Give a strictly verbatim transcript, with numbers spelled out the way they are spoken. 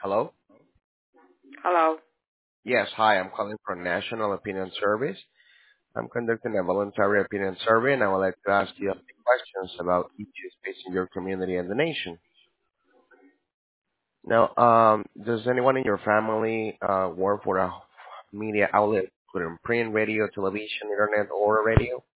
Hello? Hello. Yes, hi. I'm calling from National Opinion Service. I'm conducting a voluntary opinion survey, and I would like to ask you a few questions about issues facing your community and the nation. Now, um, does anyone in your family uh, work for a media outlet, including print, radio, television, internet, or radio?